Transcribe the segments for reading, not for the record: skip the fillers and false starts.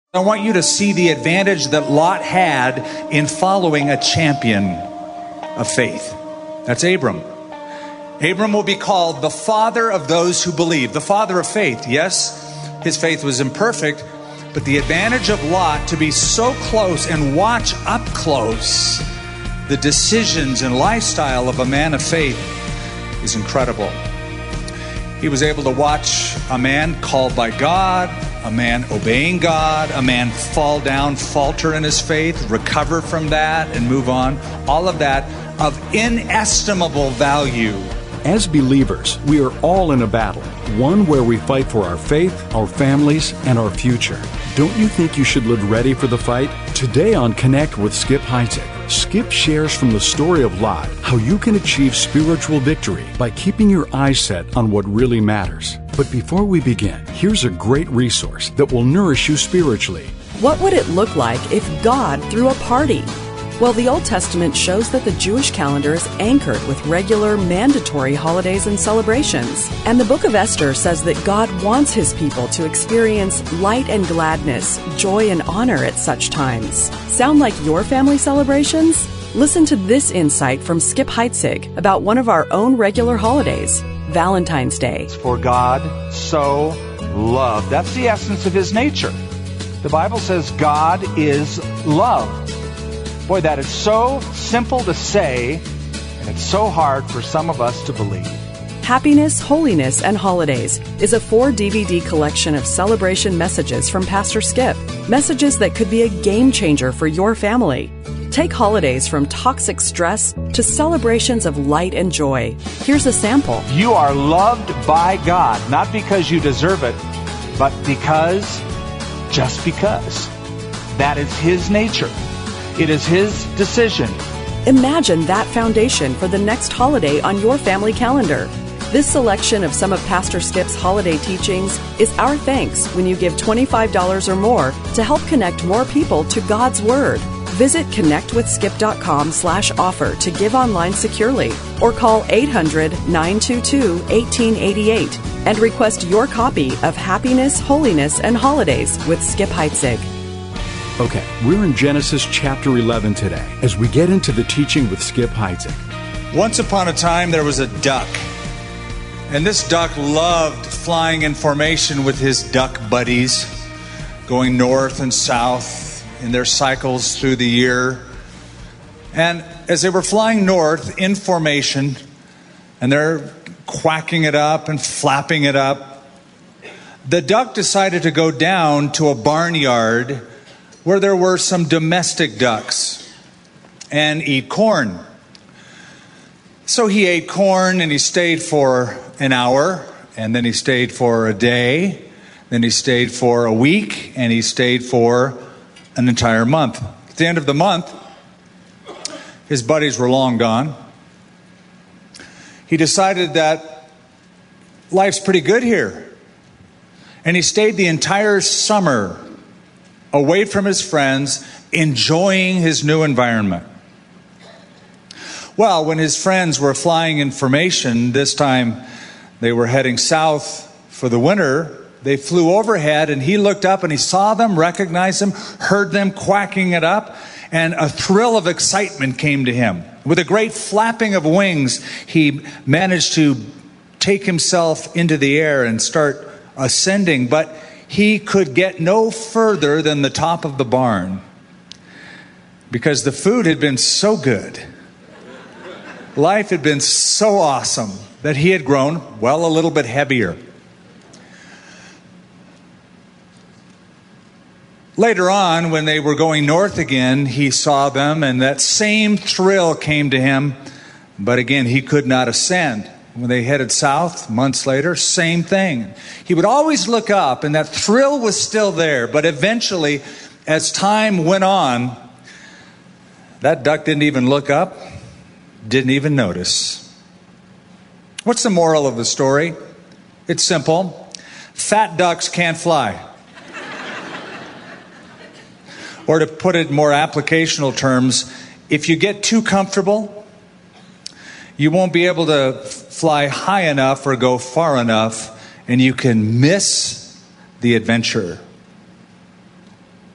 I want you to see the advantage that Lot had in following a champion of faith. That's Abram. Abram will be called the father of those who believe, the father of faith. Yes, his faith was imperfect, but the advantage of Lot to be so close and watch up close the decisions and lifestyle of a man of faith is incredible. He was able to watch a man called by God, a man obeying God, a man fall down, falter in his faith, recover from that, and move on. All of that of inestimable value. As believers, we are all in a battle, one where we fight for our faith, our families, and our future. Don't you think you should live ready for the fight? Today on Connect with Skip Heitzig, Skip shares from the story of Lot how you can achieve spiritual victory by keeping your eyes set on what really matters. But before we begin, here's a great resource that will nourish you spiritually. What would it look like if God threw a party? Well, the Old Testament shows that the Jewish calendar is anchored with regular, mandatory holidays and celebrations. And the book of Esther says that God wants His people to experience light and gladness, joy and honor at such times. Sound like your family celebrations? Listen to this insight from Skip Heitzig about one of our own regular holidays, Valentine's Day. For God so loved. That's the essence of His nature. The Bible says God is love. Boy, that is so simple to say, and it's so hard for some of us to believe. Happiness, Holiness, and Holidays is a 4-DVD collection of celebration messages from Pastor Skip. Messages that could be a game changer for your family. Take holidays from toxic stress to celebrations of light and joy. Here's a sample. You are loved by God, not because you deserve it, but just because. That is His nature. It is His decision. Imagine that foundation for the next holiday on your family calendar. This selection of some of Pastor Skip's holiday teachings is our thanks when you give $25 or more to help connect more people to God's Word. Visit connectwithskip.com/offer to give online securely or call 800-922-1888 and request your copy of Happiness, Holiness, and Holidays with Skip Heitzig. Okay, we're in Genesis chapter 11 today as we get into the teaching with Skip Heitzig. Once upon a time, there was a duck. And this duck loved flying in formation with his duck buddies, going north and south in their cycles through the year. And as they were flying north in formation, and they're quacking it up and flapping it up, the duck decided to go down to a barnyard where there were some domestic ducks and eat corn. So he ate corn and he stayed for an hour, and then he stayed for a day, then he stayed for a week, and he stayed for an entire month. At the end of the month, his buddies were long gone. He decided that life's pretty good here. And he stayed the entire summer away from his friends, enjoying his new environment. Well, when his friends were flying in formation, this time they were heading south for the winter, they flew overhead and he looked up and he saw them, recognized them, heard them quacking it up, and a thrill of excitement came to him. With a great flapping of wings, he managed to take himself into the air and start ascending, but he could get no further than the top of the barn because the food had been so good. Life had been so awesome that he had grown, well, a little bit heavier. Later on, when they were going north again, he saw them, and that same thrill came to him, but again, he could not ascend. When they headed south, months later, same thing. He would always look up, and that thrill was still there. But eventually, as time went on, that duck didn't even look up, didn't even notice. What's the moral of the story? It's simple. Fat ducks can't fly. Or to put it in more applicational terms, if you get too comfortable, you won't be able to fly high enough or go far enough, and you can miss the adventure.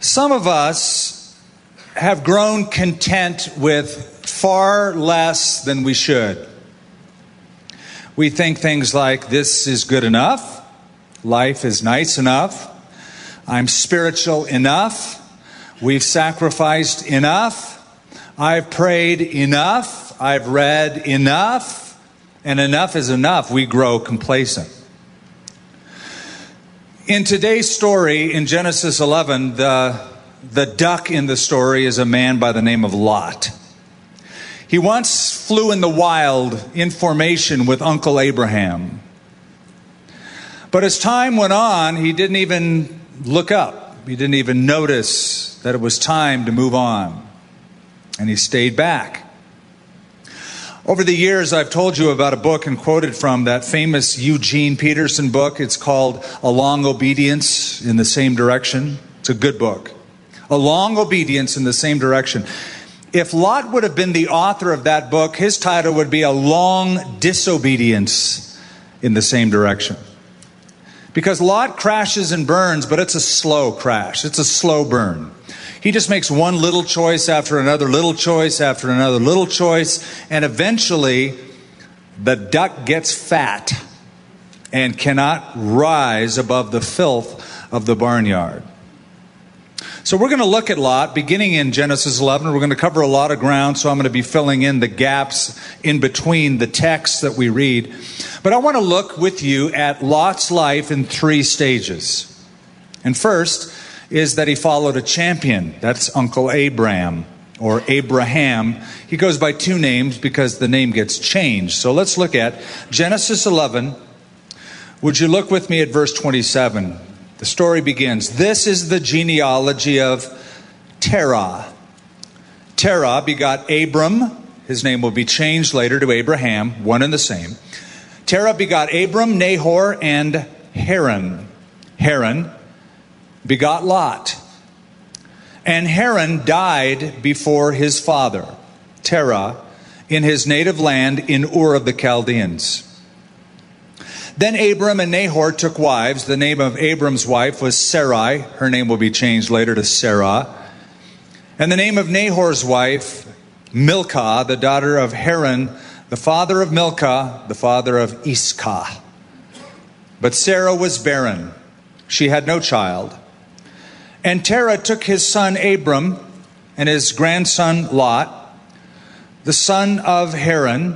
Some of us have grown content with far less than we should. We think things like, this is good enough, life is nice enough, I'm spiritual enough, we've sacrificed enough, I've prayed enough, I've read enough, and enough is enough. We grow complacent. In today's story, in Genesis 11, the duck in the story is a man by the name of Lot. He once flew in the wild in formation with Uncle Abraham. But as time went on, he didn't even look up. He didn't even notice that it was time to move on. And he stayed back. Over the years, I've told you about a book and quoted from that famous Eugene Peterson book. It's called A Long Obedience in the Same Direction. It's a good book. A Long Obedience in the Same Direction. If Lot would have been the author of that book, his title would be A Long Disobedience in the Same Direction. Because Lot crashes and burns, but it's a slow crash. It's a slow burn. He just makes one little choice after another little choice after another little choice, and eventually the duck gets fat and cannot rise above the filth of the barnyard. So we're going to look at Lot beginning in Genesis 11. We're going to cover a lot of ground, so I'm going to be filling in the gaps in between the texts that we read. But I want to look with you at Lot's life in 3 stages. And first is that he followed a champion. That's Uncle Abraham or Abraham. He goes by 2 names because the name gets changed. So let's look at Genesis 11. Would you look with me at verse 27? The story begins. This is the genealogy of Terah. Terah begot Abram. His name will be changed later to Abraham, one and the same. Terah begot Abram, Nahor, and Haran. Haran begot Lot. And Haran died before his father, Terah, in his native land in Ur of the Chaldeans. Then Abram and Nahor took wives. The name of Abram's wife was Sarai. Her name will be changed later to Sarah. And the name of Nahor's wife, Milcah, the daughter of Haran, the father of Milcah, the father of Iscah. But Sarah was barren. She had no child. And Terah took his son Abram and his grandson Lot, the son of Haran,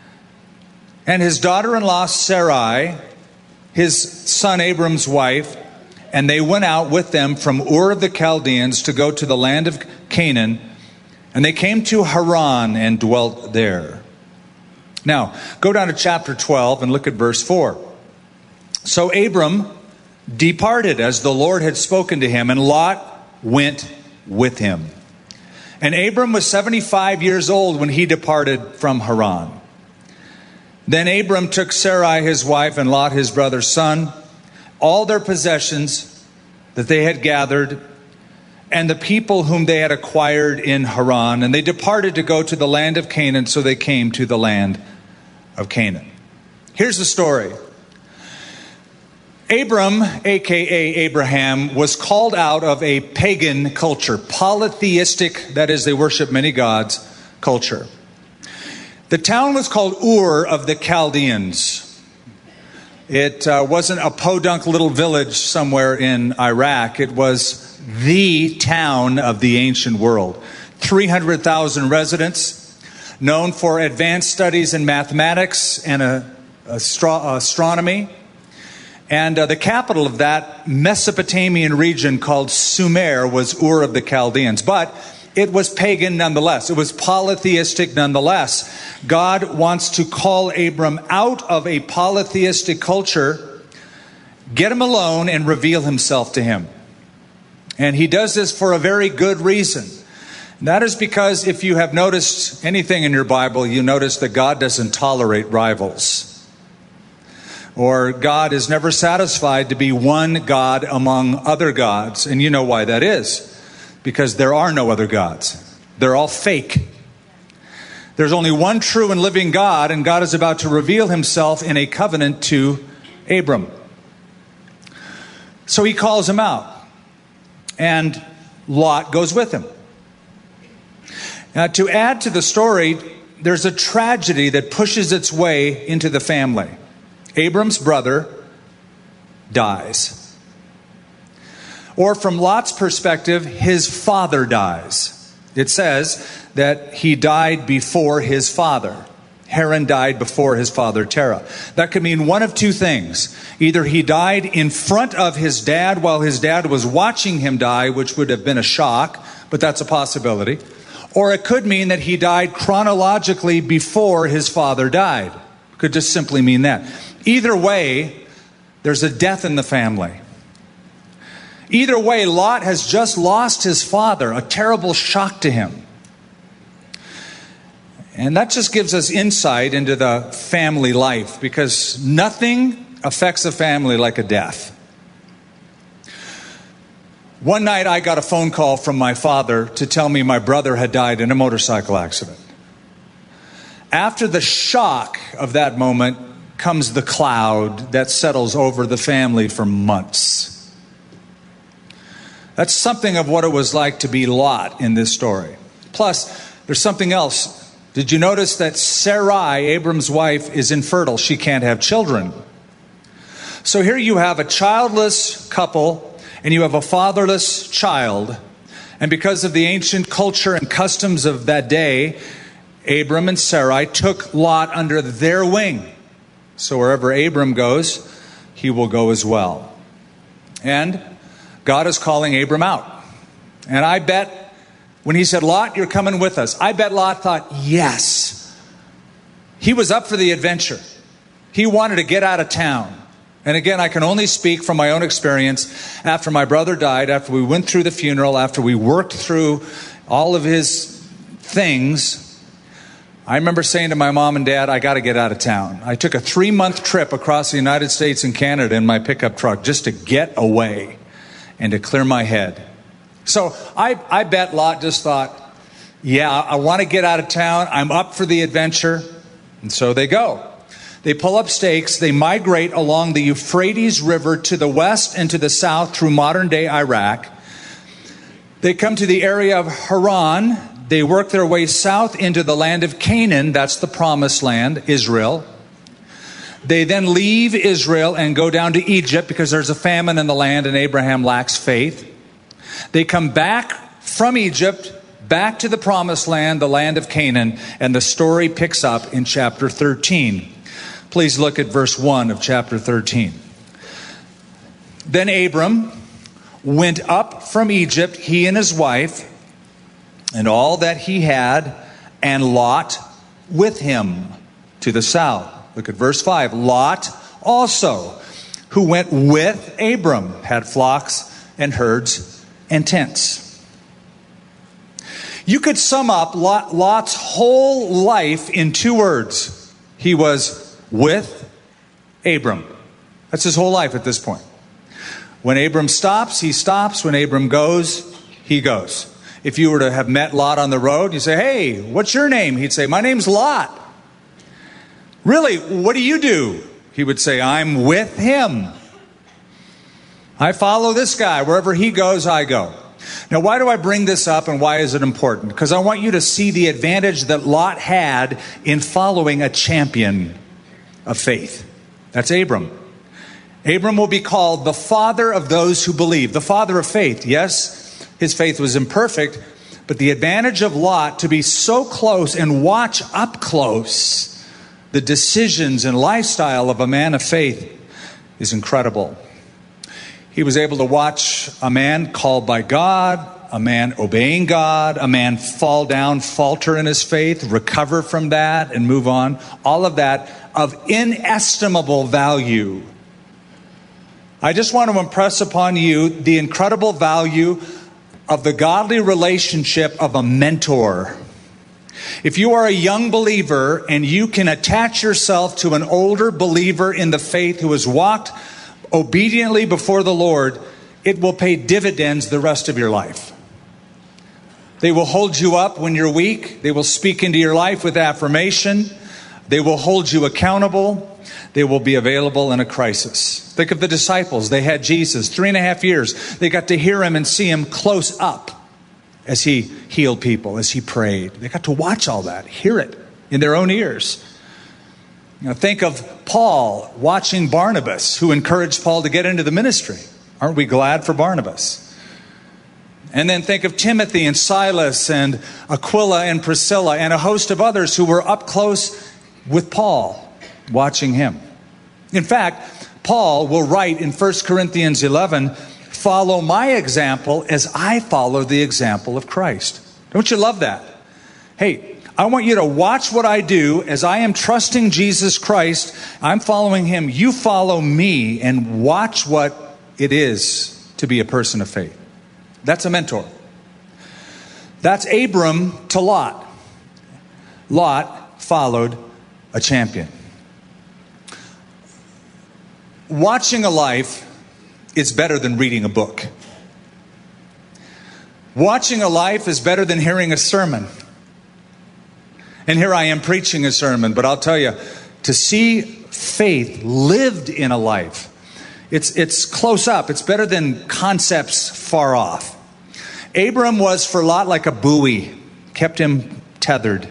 and his daughter-in-law Sarai, his son Abram's wife, and they went out with them from Ur of the Chaldeans to go to the land of Canaan, and they came to Haran and dwelt there. Now, go down to chapter 12 and look at verse 4. So Abram departed as the Lord had spoken to him, and Lot went with him. And Abram was 75 years old when he departed from Haran. Then Abram took Sarai his wife and Lot his brother's son, all their possessions that they had gathered, and the people whom they had acquired in Haran, and they departed to go to the land of Canaan, so they came to the land of Canaan. Here's the story. Abram, a.k.a. Abraham, was called out of a pagan culture, polytheistic, that is, they worship many gods, culture. The town was called Ur of the Chaldeans. It wasn't a podunk little village somewhere in Iraq. It was the town of the ancient world. 300,000 residents, known for advanced studies in mathematics and astronomy. And the capital of that Mesopotamian region called Sumer was Ur of the Chaldeans. But it was pagan nonetheless. It was polytheistic nonetheless. God wants to call Abram out of a polytheistic culture, get him alone, and reveal himself to him. And he does this for a very good reason. And that is because if you have noticed anything in your Bible, you notice that God doesn't tolerate rivals. Or God is never satisfied to be one God among other gods. And you know why that is. Because there are no other gods. They're all fake. There's only one true and living God, and God is about to reveal himself in a covenant to Abram. So he calls him out. And Lot goes with him. Now, to add to the story, there's a tragedy that pushes its way into the family. Abram's brother dies. Or from Lot's perspective, his father dies. It says that he died before his father. Haran died before his father Terah. That could mean one of two things. Either he died in front of his dad while his dad was watching him die, which would have been a shock, but that's a possibility. Or it could mean that he died chronologically before his father died. Could just simply mean that. Either way, there's a death in the family. Either way, Lot has just lost his father, a terrible shock to him. And that just gives us insight into the family life, because nothing affects a family like a death. One night I got a phone call from my father to tell me my brother had died in a motorcycle accident. After the shock of that moment comes the cloud that settles over the family for months. That's something of what it was like to be Lot in this story. Plus, there's something else. Did you notice that Sarai, Abram's wife, is infertile? She can't have children. So here you have a childless couple, and you have a fatherless child. And because of the ancient culture and customs of that day, Abram and Sarai took Lot under their wing. So wherever Abram goes, he will go as well. And God is calling Abram out. And I bet when he said, Lot, you're coming with us, I bet Lot thought, yes. He was up for the adventure. He wanted to get out of town. And again, I can only speak from my own experience. After my brother died, after we went through the funeral, after we worked through all of his things, I remember saying to my mom and dad, I got to get out of town. I took a 3-month trip across the United States and Canada in my pickup truck just to get away and to clear my head. So I bet Lot just thought, yeah, I want to get out of town. I'm up for the adventure. And so they go. They pull up stakes. They migrate along the Euphrates River to the west and to the south through modern-day Iraq. They come to the area of Haran. They work their way south into the land of Canaan. That's the promised land, Israel. They then leave Israel and go down to Egypt because there's a famine in the land and Abraham lacks faith. They come back from Egypt, back to the promised land, the land of Canaan, and the story picks up in chapter 13. Please look at verse 1 of chapter 13. Then Abram went up from Egypt, he and his wife, and all that he had, and Lot with him to the south. Look at verse 5. Lot also, who went with Abram, had flocks and herds and tents. You could sum up Lot's whole life in 2 words. He was with Abram. That's his whole life at this point. When Abram stops, he stops. When Abram goes, he goes. If you were to have met Lot on the road, you say, hey, what's your name? He'd say, my name's Lot. Really, what do you do? He would say, I'm with him. I follow this guy. Wherever he goes, I go. Now, why do I bring this up and why is it important? Because I want you to see the advantage that Lot had in following a champion of faith. That's Abram. Abram will be called the father of those who believe, the father of faith. Yes, his faith was imperfect, but the advantage of Lot to be so close and watch up close the decisions and lifestyle of a man of faith is incredible. He was able to watch a man called by God, a man obeying God, a man fall down, falter in his faith, recover from that, and move on. All of that of inestimable value. I just want to impress upon you the incredible value of the godly relationship of a mentor. If you are a young believer and you can attach yourself to an older believer in the faith who has walked obediently before the Lord, it will pay dividends the rest of your life. They will hold you up when you're weak. They will speak into your life with affirmation. They will hold you accountable. They will be available in a crisis. Think of the disciples. They had Jesus 3.5 years. They got to hear him and see him close up. as he healed people, as he prayed. They got to watch all that, hear it in their own ears. Think of Paul watching Barnabas, who encouraged Paul to get into the ministry. Aren't we glad for Barnabas? And then think of Timothy and Silas and Aquila and Priscilla and a host of others who were up close with Paul, watching him. In fact, Paul will write in 1 Corinthians 11, "Follow my example as I follow the example of Christ." Don't you love that? Hey, I want you to watch what I do as I am trusting Jesus Christ. I'm following him. You follow me and watch what it is to be a person of faith. That's a mentor. That's Abram to Lot. Lot followed a champion. Watching a life is better than reading a book. Watching a life is better than hearing a sermon. And here I am preaching a sermon, but I'll tell you, to see faith lived in a life, it's close up. It's better than concepts far off. Abram was for Lot like a buoy, kept him tethered.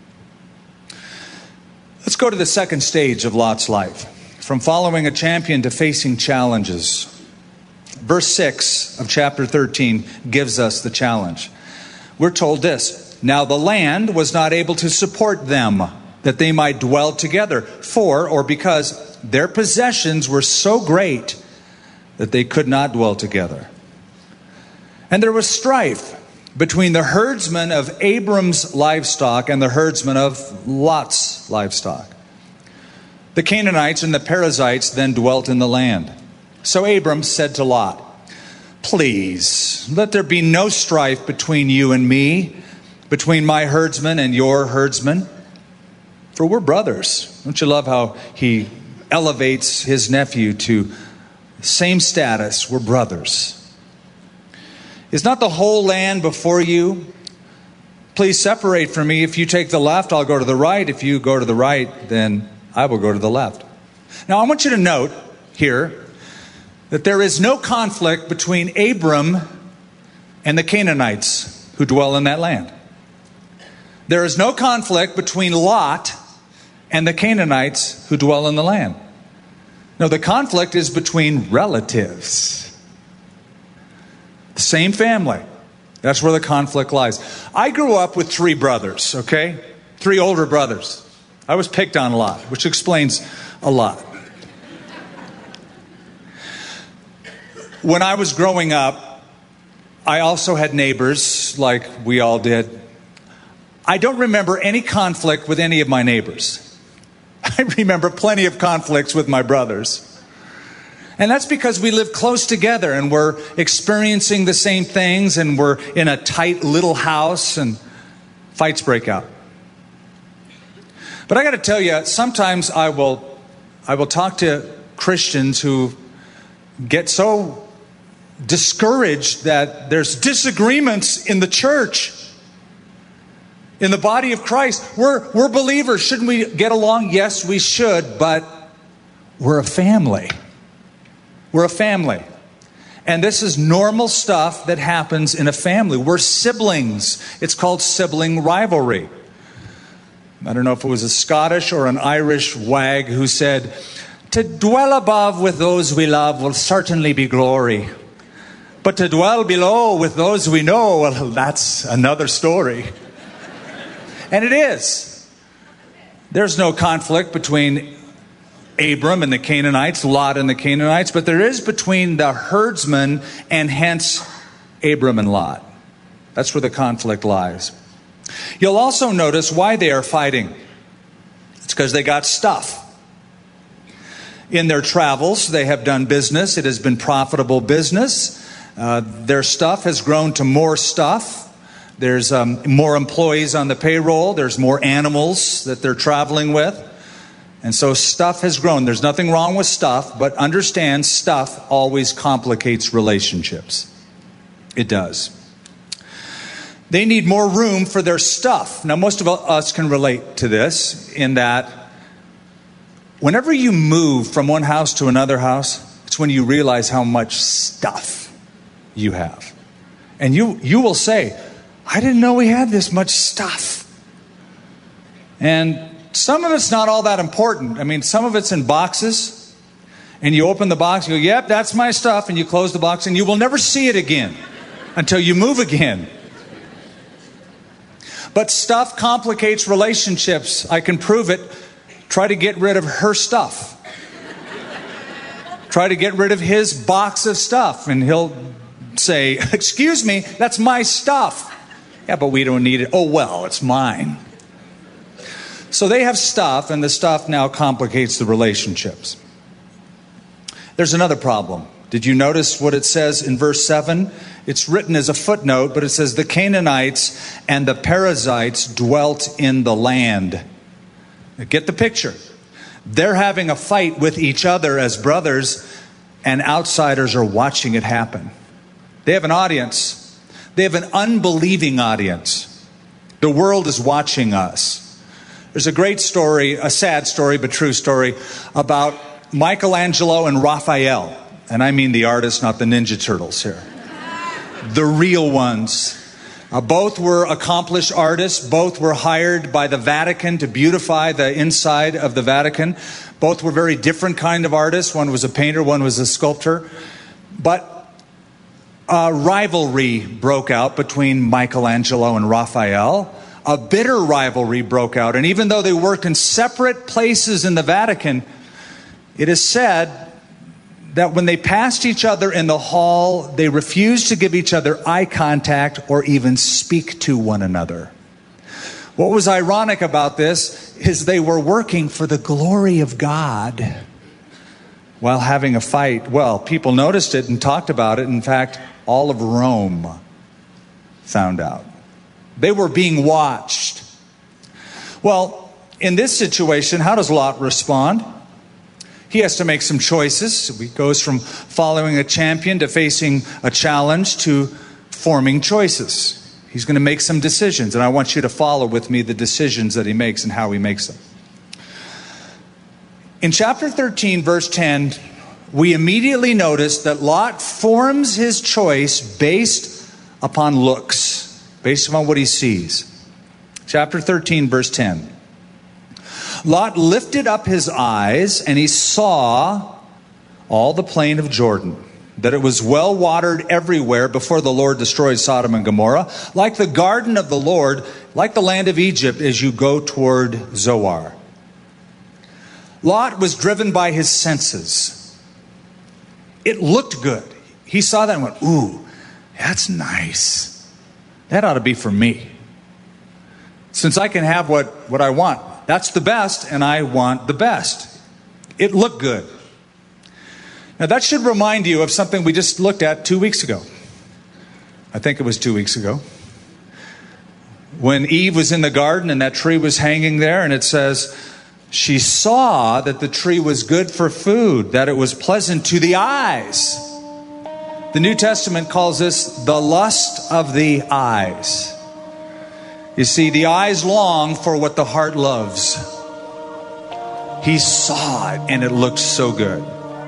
Let's go to the second stage of Lot's life, from following a champion to facing challenges. Verse 6 of chapter 13 gives us the challenge. We're told this: "Now the land was not able to support them, that they might dwell together, because their possessions were so great that they could not dwell together. And there was strife between the herdsmen of Abram's livestock and the herdsmen of Lot's livestock. The Canaanites and the Perizzites then dwelt in the land. So Abram said to Lot, 'Please, let there be no strife between you and me, between my herdsmen and your herdsmen. For we're brothers.'" Don't you love how he elevates his nephew to same status? We're brothers. "Is not the whole land before you? Please separate from me. If you take the left, I'll go to the right. If you go to the right, then I will go to the left." Now I want you to note here that there is no conflict between Abram and the Canaanites who dwell in that land. There is no conflict between Lot and the Canaanites who dwell in the land. No, the conflict is between relatives. The same family. That's where the conflict lies. I grew up with 3 brothers, okay? 3 older brothers. I was picked on a lot, which explains a lot. When I was growing up, I also had neighbors, like we all did. I don't remember any conflict with any of my neighbors. I remember plenty of conflicts with my brothers. And that's because we live close together and we're experiencing the same things and we're in a tight little house and fights break out. But I got to tell you, sometimes I will talk to Christians who get so discouraged that there's disagreements in the church, in the body of Christ. We're believers. Shouldn't we get along? Yes, we should, but we're a family. We're a family. And this is normal stuff that happens in a family. We're siblings. It's called sibling rivalry. I don't know if it was a Scottish or an Irish wag who said, "To dwell above with those we love will certainly be glory. But to dwell below with those we know, well, that's another story." And it is. There's no conflict between Abram and the Canaanites, Lot and the Canaanites, but there is between the herdsmen and hence Abram and Lot. That's where the conflict lies. You'll also notice why they are fighting. It's because they got stuff. In their travels, they have done business. It has been profitable business. Their stuff has grown to more stuff. There's more employees on the payroll. There's more animals that they're traveling with. And so stuff has grown. There's nothing wrong with stuff, but understand stuff always complicates relationships. It does. They need more room for their stuff. Now, most of us can relate to this in that whenever you move from one house to another house, it's when you realize how much stuff you have. And you will say, I didn't know we had this much stuff. And some of it's not all that important. I mean, some of it's in boxes. And you open the box, you go, yep, that's my stuff. And you close the box and you will never see it again until you move again. But stuff complicates relationships. I can prove it. Try to get rid of her stuff. Try to get rid of his box of stuff. And he'll say, excuse me, that's my stuff. Yeah, but we don't need it. Oh, well, it's mine. So they have stuff, and the stuff now complicates the relationships. There's another problem. Did you notice what it says in verse 7? It's written as a footnote, but it says, the Canaanites and the Perizzites dwelt in the land. Now get the picture. They're having a fight with each other as brothers, and outsiders are watching it happen. They have an audience. They have an unbelieving audience. The world is watching us. There's a great story, a sad story, but true story, about Michelangelo and Raphael. And I mean the artists, not the Ninja Turtles here. The real ones. Both were accomplished artists. Both were hired by the Vatican to beautify the inside of the Vatican. Both were very different kind of artists. One was a painter, one was a sculptor. But a rivalry broke out between Michelangelo and Raphael. A bitter rivalry broke out. And even though they worked in separate places in the Vatican, it is said that when they passed each other in the hall, they refused to give each other eye contact or even speak to one another. What was ironic about this is they were working for the glory of God while having a fight. Well, people noticed it and talked about it. In fact, all of Rome found out. They were being watched. Well, in this situation, how does Lot respond? He has to make some choices. He goes from following a champion to facing a challenge to forming choices. He's going to make some decisions, and I want you to follow with me the decisions that he makes and how he makes them. In chapter 13, verse 10, we immediately notice that Lot forms his choice based upon looks, based upon what he sees. Chapter 13, verse 10. Lot lifted up his eyes, and he saw all the plain of Jordan, that it was well watered everywhere before the Lord destroyed Sodom and Gomorrah, like the garden of the Lord, like the land of Egypt as you go toward Zoar. Lot was driven by his senses. It looked good. He saw that and went, ooh, that's nice. That ought to be for me. Since I can have what I want. That's the best, and I want the best. It looked good. Now, that should remind you of something we just looked at 2 weeks ago. I think it was 2 weeks ago. When Eve was in the garden and that tree was hanging there, and it says, she saw that the tree was good for food, that it was pleasant to the eyes. The New Testament calls this the lust of the eyes. You see, the eyes long for what the heart loves. He saw it, and it looked so good.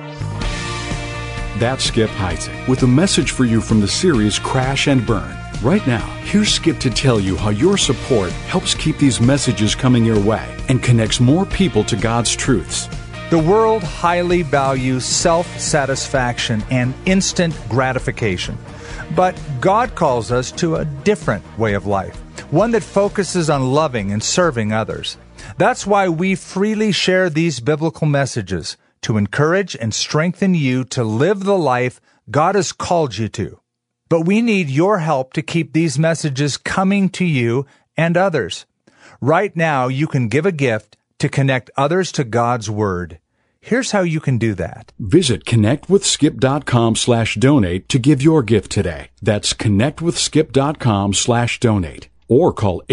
That's Skip Heitzig with a message for you from the series Crash and Burn. Right now, here's Skip to tell you how your support helps keep these messages coming your way and connects more people to God's truths. The world highly values self-satisfaction and instant gratification. But God calls us to a different way of life. One that focuses on loving and serving others. That's why we freely share these biblical messages to encourage and strengthen you to live the life God has called you to. But we need your help to keep these messages coming to you and others. Right now, you can give a gift to connect others to God's Word. Here's how you can do that. Visit connectwithskip.com/donate to give your gift today. That's connectwithskip.com/donate. Or call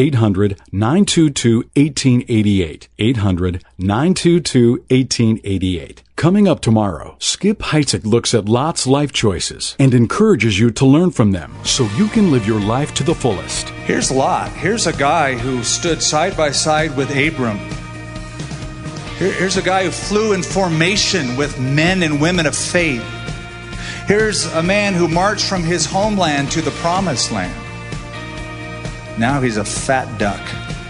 800-922-1888. 800-922-1888. Coming up tomorrow, Skip Heitzig looks at Lot's life choices and encourages you to learn from them so you can live your life to the fullest. Here's Lot. Here's a guy who stood side by side with Abram. Here's a guy who flew in formation with men and women of faith. Here's a man who marched from his homeland to the promised land. Now he's a fat duck.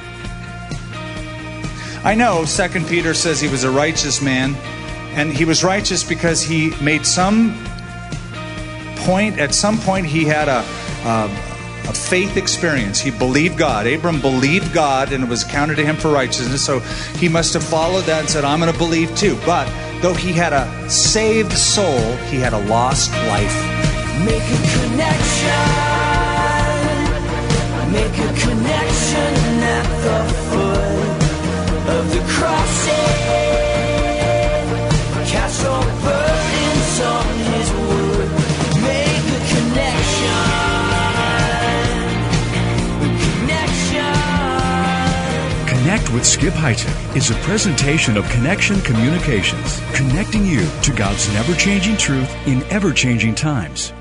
I know 2 Peter says he was a righteous man, and he was righteous because he made at some point he had a faith experience. He believed God. Abram believed God, and it was counted to him for righteousness. So he must have followed that and said, I'm going to believe too. But though he had a saved soul, he had a lost life. Make a connection. Make a connection at the foot of the crossing. Cast all burdens on his wood. Make a connection. Connect with Skip Heitzig is a presentation of Connection Communications, connecting you to God's never-changing truth in ever-changing times.